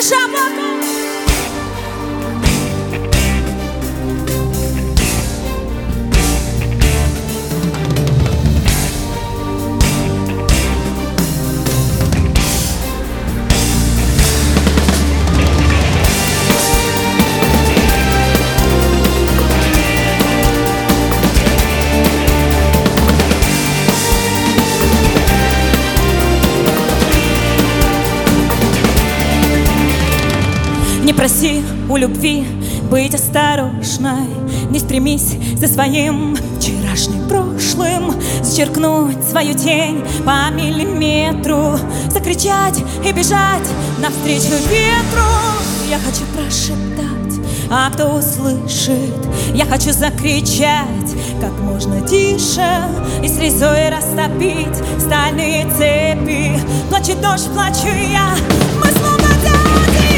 Выше облаков. Не проси у любви быть осторожной, не стремись за своим вчерашним прошлым зачеркнуть свою тень по миллиметру, закричать и бежать навстречу ветру. Я хочу прошептать, а кто услышит? Я хочу закричать как можно тише и с резой растопить стальные цепи. Плачет дождь, плачу я, мы словно дети.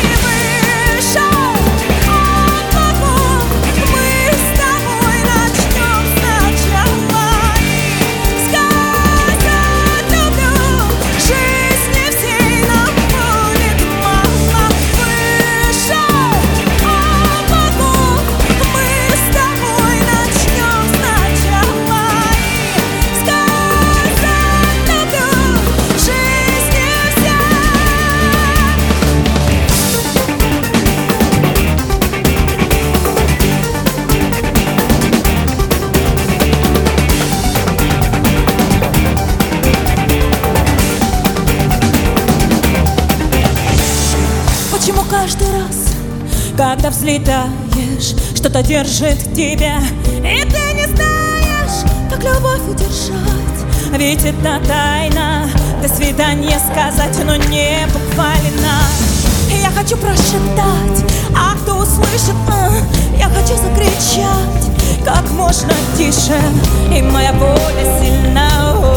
Почему каждый раз, когда взлетаешь, что-то держит тебя, и ты не знаешь, как любовь удержать? Ведь это тайна, до свидания сказать, но не буквально. И я хочу прошептать, а кто услышит? Я хочу закричать как можно тише, и моя воля сильна.